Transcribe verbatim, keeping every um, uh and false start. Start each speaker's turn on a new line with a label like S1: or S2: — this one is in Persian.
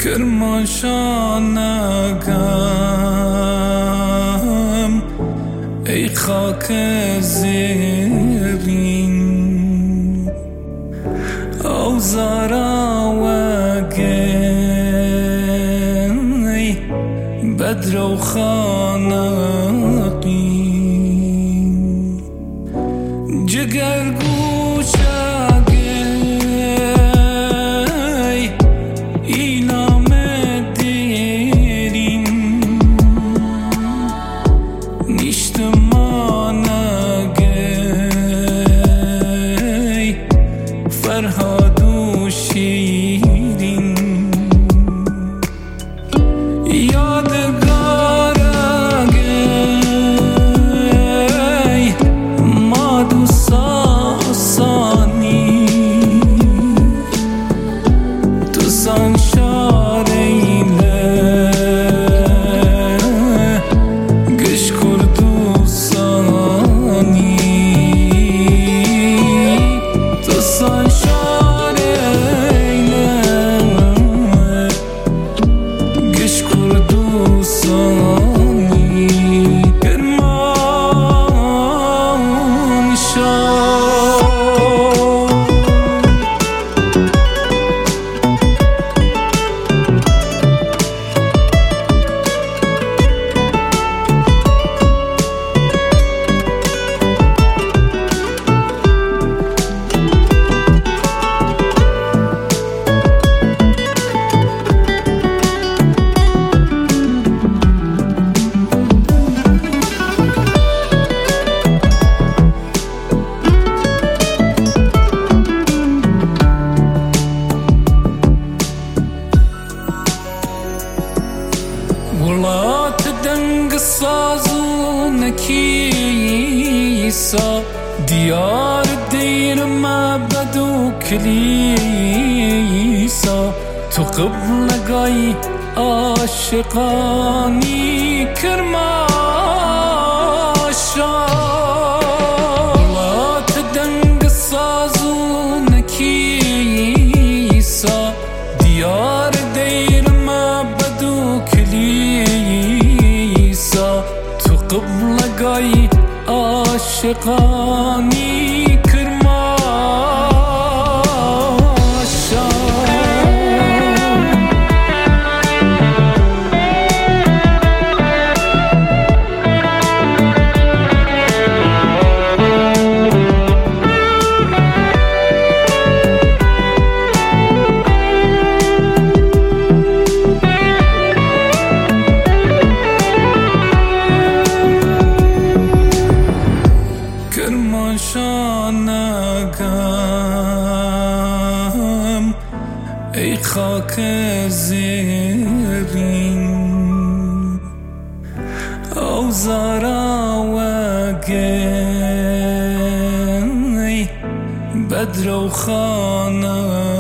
S1: کرمانشانگم ای خاک زیرین اوزارا وگی بدر و خانقین جگر گوشگی اینام دیرین نیشتمانگی فرهاد و شیرین یادگارگی مادو ساسانی تو سانشاریله گش کردو سانی تو سانشاریله گش کردو سانی کرمانشاه ولات دنگ سازو نکیسا دیار دیر معبد و کلیسا تو قبلگای عاشقانی کرمانشاه ولات دنگ سازو نکیسا دیار دیر معبد و کلیسا تو قبلگای عاشقانی کرمانشاه کرمانشانگم ای خاک زیرین اوزارا وگی بدر و خانقین